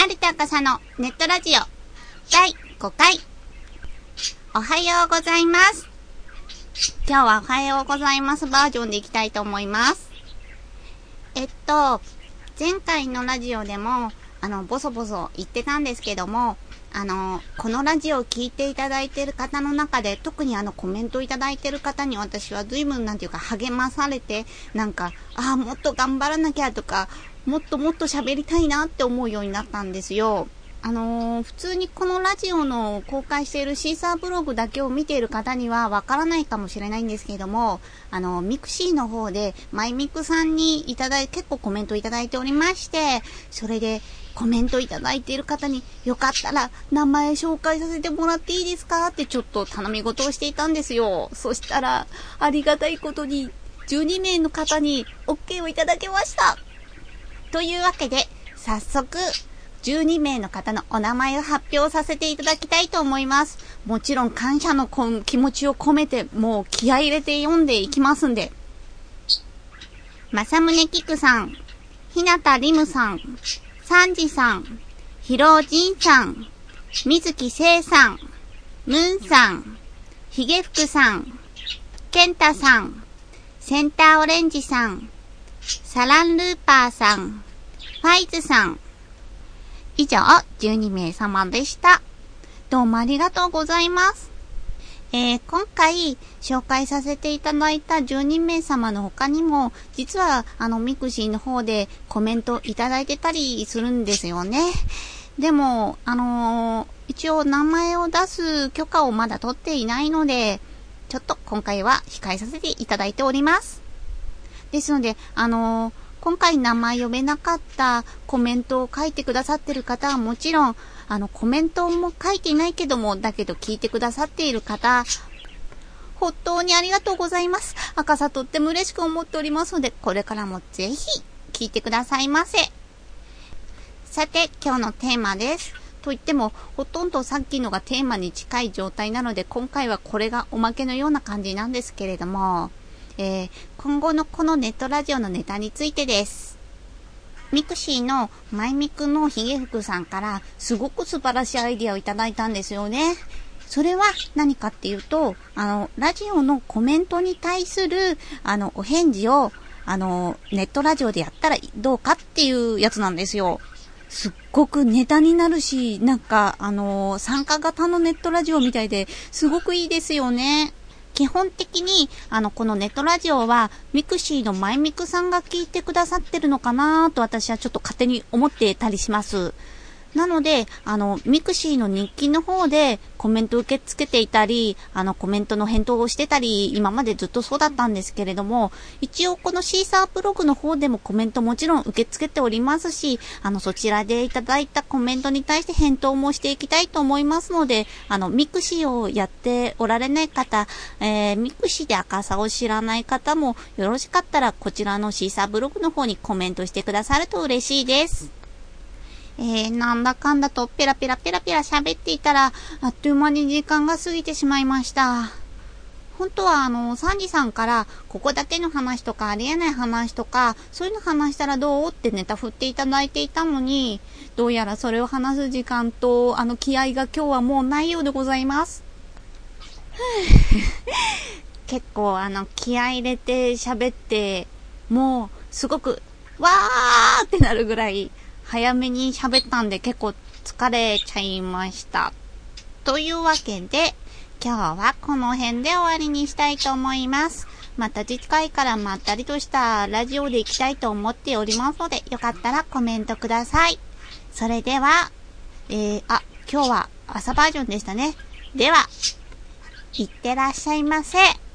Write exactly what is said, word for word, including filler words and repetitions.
成田赤のネットラジオだいごかい。おはようございます。今日はおはようございますバージョンでいきたいと思います。えっと前回のラジオでもあのボソボソ言ってたんですけども、あのこのラジオを聞いていただいている方の中で、特にあのコメントいただいている方に私は随分なんていうか励まされて、なんかああもっと頑張らなきゃとか、もっともっと喋りたいなって思うようになったんですよ。あのー、普通にこのラジオの公開しているシーサーブログだけを見ている方にはわからないかもしれないんですけれども、あのミクシーの方でマイミクさんにいただい結構コメントいただいておりまして、それでコメントいただいている方によかったら名前紹介させてもらっていいですかってちょっと頼み事をしていたんですよ。そしたらありがたいことにじゅうにめいの方に OK をいただけました。というわけで早速じゅうにめいの方のお名前を発表させていただきたいと思います。もちろん感謝の気持ちを込めてもう気合い入れて読んでいきますんで。正宗キクさん、ひなたりむさん、サンジさん、ひろおじんさん、みずきせいさん、ムンさん、ひげふくさん、けんたさん、センターオレンジさん、サランルーパーさん、ファイズさん。以上じゅうにめいさまでした。どうもありがとうございます。えー、今回紹介させていただいたじゅうにめいさまの他にも、実はあのミクシーの方でコメントいただいてたりするんですよね。でもあのー、一応名前を出す許可をまだ取っていないので、ちょっと今回は控えさせていただいております。ですのであのー今回名前呼べなかったコメントを書いてくださっている方はもちろん、あのコメントも書いていないけども、だけど聞いてくださっている方、本当にありがとうございます。赤さとっても嬉しく思っておりますので、これからもぜひ聞いてくださいませ。さて今日のテーマです。と言ってもほとんどさっきのがテーマに近い状態なので、今回はこれがおまけのような感じなんですけれども、えー、今後のこのネットラジオのネタについてです。ミクシーのマイミクのひげふくさんからすごく素晴らしいアイディアをいただいたんですよね。それは何かっていうと、あのラジオのコメントに対するあのお返事をあのネットラジオでやったらどうかっていうやつなんですよ。すっごくネタになるし、なんかあの参加型のネットラジオみたいですごくいいですよね。基本的にあのこのネットラジオはミクシーのマイミクさんが聞いてくださってるのかなと私はちょっと勝手に思ってたりします。なのであのミクシーの日記の方でコメント受け付けていたり、あのコメントの返答をしてたり、今までずっとそうだったんですけれども、一応このシーサーブログの方でもコメントもちろん受け付けておりますし、あのそちらでいただいたコメントに対して返答もしていきたいと思いますので、あのミクシーをやっておられない方、えー、ミクシーで赤さを知らない方もよろしかったらこちらのシーサーブログの方にコメントしてくださると嬉しいです。えー、なんだかんだとペラペラペラペラ喋っていたらあっという間に時間が過ぎてしまいました。本当はあのサンジさんからここだけの話とかありえない話とかそういうの話したらどうってネタ振っていただいていたのに、どうやらそれを話す時間とあの気合が今日はもうないようでございます。結構あの気合入れて喋ってもうすごくわーってなるぐらい早めに喋ったんで結構疲れちゃいました。というわけで今日はこの辺で終わりにしたいと思います。また次回からまったりとしたラジオでいきたいと思っておりますので、よかったらコメントください。それでは、えー、あ、今日は朝バージョンでしたね。では、いってらっしゃいませ。